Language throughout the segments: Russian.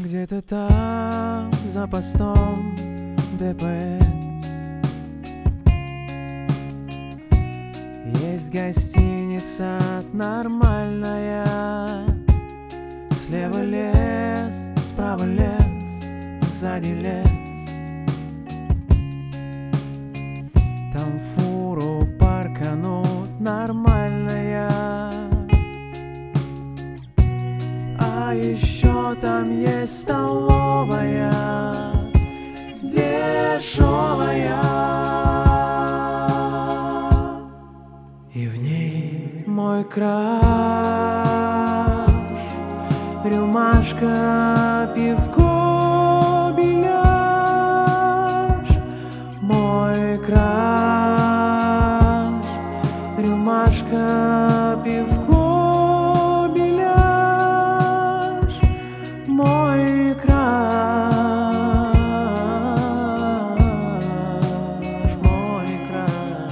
Где-то там, за постом ДПС, есть гостиница нормальная. Слева лес, справа лес, сзади лес. Там фуру парканут нормальная. А еще там есть столовая дешевая, и в ней мой краш, рюмашка, пивко, беляш. Мой краш, рюмашка, пивко, беляш. Мой краш, мой краш.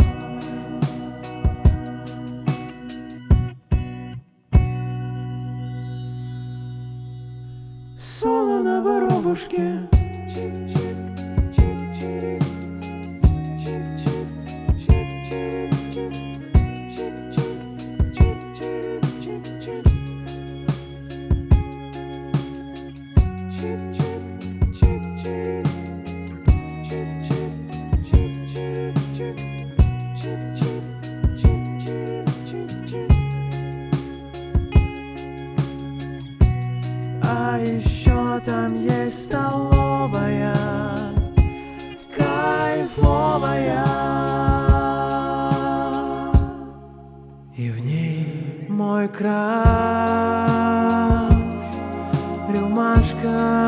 Соло на воробушке. А еще там есть столовая кайфовая, и в ней мой краш, рюмашка,